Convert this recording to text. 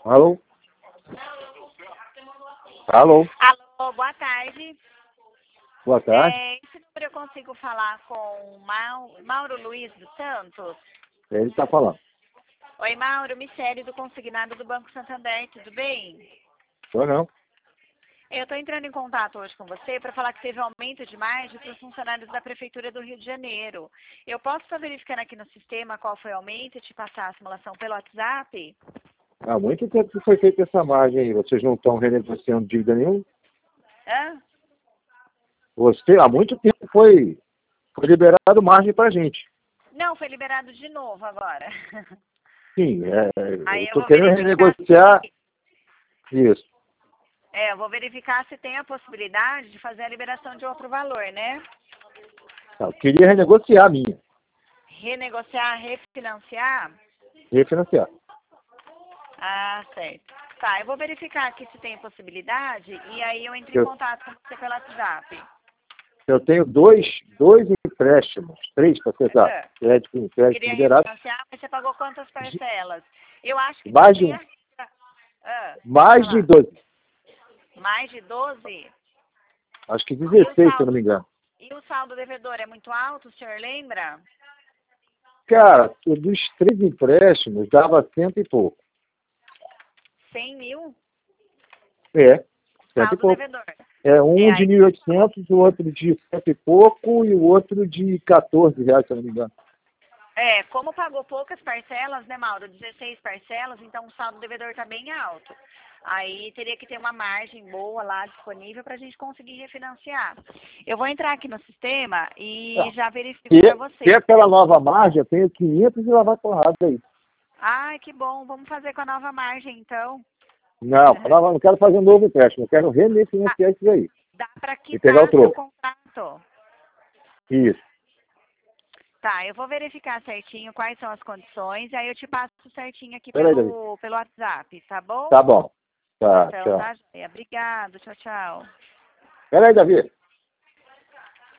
Alô? Alô? Alô, boa tarde. Boa tarde. Esse número eu consigo falar com o Mauro Luiz dos Santos? Ele está falando. Oi, Mauro, Michele do Consignado do Banco Santander, tudo bem? Ou não? Eu estou entrando em contato hoje com você para falar que teve aumento de margem para os funcionários da Prefeitura do Rio de Janeiro. Eu posso estar verificando aqui no sistema qual foi o aumento e te passar a simulação pelo WhatsApp? Há muito tempo que foi feita essa margem aí. Vocês não estão renegociando dívida nenhuma? Hã? Há muito tempo foi liberado margem para a gente. Não, foi liberado de novo agora. Sim, Aí eu eu estou vou querendo verificar renegociar isso. eu vou verificar se tem a possibilidade de fazer a liberação de outro valor, né? Eu queria renegociar a minha. Renegociar, refinanciar? Refinanciar. Ah, certo. Tá, eu vou verificar aqui se tem possibilidade e aí eu entro em contato com você pelo WhatsApp. Eu tenho dois empréstimos, 3 para ser exato. Crédito Queria liberado. refinanciar, mas você pagou quantas parcelas? Eu acho que Mais de tem um. pode Mais de falar. 12. Mais de 12? Acho que 16, se eu não me engano. E o saldo devedor é muito alto, o senhor lembra? Cara, dos 3 empréstimos dava 100 e pouco. 100 mil? É, 100 e Saldo pouco. devedor. Um de Aí 1.800, o outro de 100 e pouco e o outro de 14 reais, se eu não me engano. Como pagou poucas parcelas, né, Mauro? 16 parcelas, então o saldo devedor está bem alto. Aí teria que ter uma margem boa lá disponível para a gente conseguir refinanciar. Eu vou entrar aqui no sistema e já verifico para você. Se aquela nova margem, eu tenho 500 e lá vai porrada aí. Ai, que bom. Vamos fazer com a nova margem, então. Não, não quero fazer um novo empréstimo, eu quero refinanciar isso aí. Dá para E pegar o quitar seu troco. contrato. Isso. Tá, eu vou verificar certinho quais são as condições e aí eu te passo certinho aqui Peraí, pelo WhatsApp, tá bom? Tá bom. Tá, Então, tchau. tá, joia. Obrigado. Tchau, tchau. Peraí, Davi.